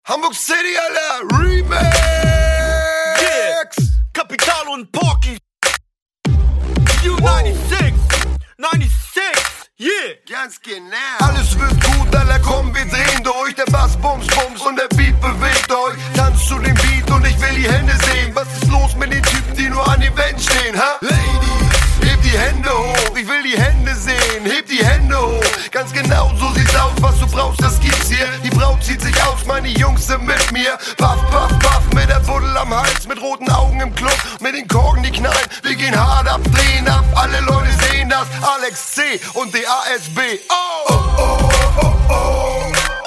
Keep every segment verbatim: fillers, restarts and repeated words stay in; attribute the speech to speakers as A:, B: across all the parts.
A: Hamburg City, Alter, Remix!
B: Yeah. Kapital und Porky. U sechsundneunzig, sechsundneunzig, yeah!
A: Ganz genau. Alles wird gut, Alter, komm, wir drehen durch. Der Bass bums bums und der Beat bewegt euch. Tanzt zu dem Beat und ich will die Hände sehen. Was ist los mit den Typen, die nur an den Wänden stehen, ha? Ladies, hebt die Hände hoch, ich will die Hände sehen. Hebt die Hände hoch, ganz genau so sieht's aus. Was du brauchst, das gibt's hier. Die Braut zieht sich aus, meine Jungs sind mit mir. Paff, paff, paff, mit der Buddel am Hals, mit roten Augen im Club, mit den Korken, die knallen. Wir gehen hart ab, drehen ab, alle Leute sehen das. Alex C. und D A S B. Oh! Oh, oh, oh, oh, oh.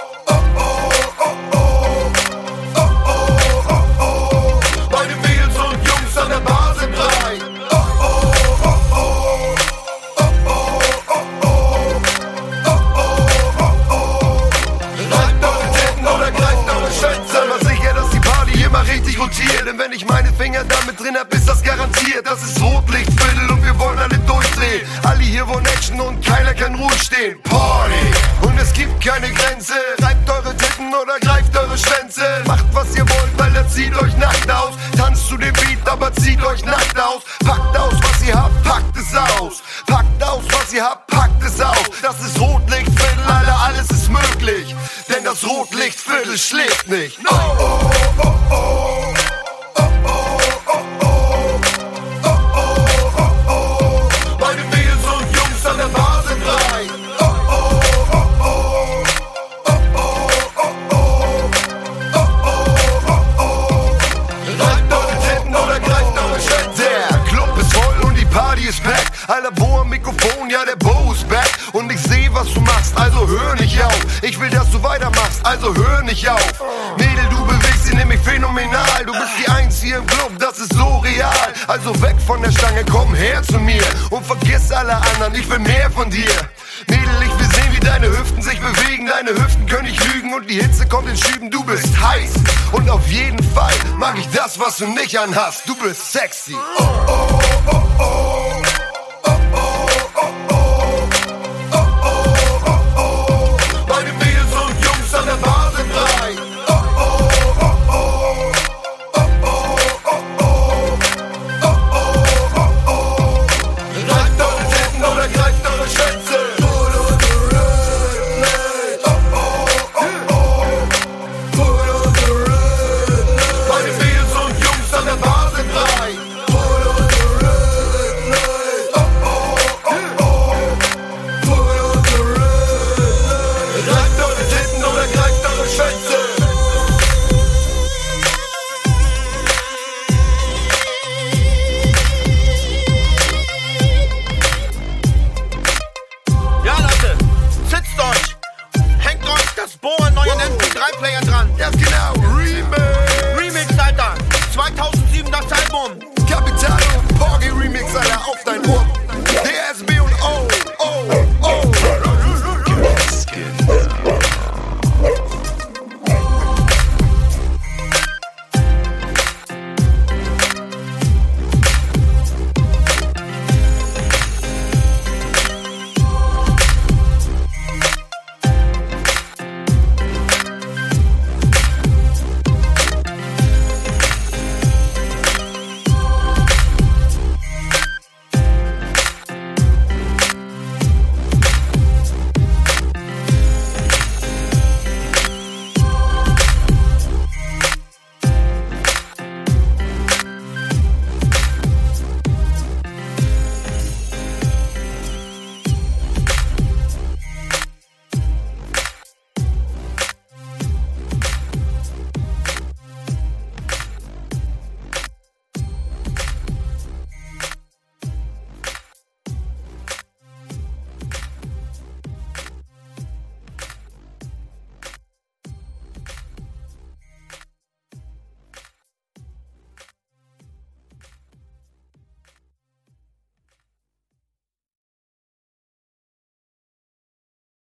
A: Denn wenn ich meine Finger damit drin hab, ist das garantiert. Das ist Rotlichtviertel und wir wollen alle durchdrehen. Alle hier wollen Action und keiner kann ruhig stehen. Party! Und es gibt keine Grenze. Reibt eure Titten oder greift eure Schwänze. Macht was ihr wollt, weil er zieht euch nackt aus. Tanzt zu dem Beat, aber zieht euch nackt aus. Packt aus, was ihr habt, packt es aus. Packt aus, was ihr habt, packt es aus. Das ist Rotlichtviertel, Alter, alles ist möglich. Denn das Rotlichtviertel schläft nicht. No. Oh, oh, oh, oh. Alter, Bo am Mikrofon, ja, der Bo ist back. Und ich seh, was du machst, also hör nicht auf. Ich will, dass du weitermachst, also hör nicht auf. Mädel, du bewegst dich nämlich phänomenal. Du bist die Einzige im Club, das ist so real. Also weg von der Stange, komm her zu mir. Und vergiss alle anderen, ich will mehr von dir. Mädel, ich will sehen, wie deine Hüften sich bewegen. Deine Hüften können nicht lügen und die Hitze kommt in Schüben. Du bist heiß und auf jeden Fall mag ich das, was du nicht anhast. Du bist sexy. Oh, oh, oh, oh, oh.
B: Bo, einen neuen M P drei Player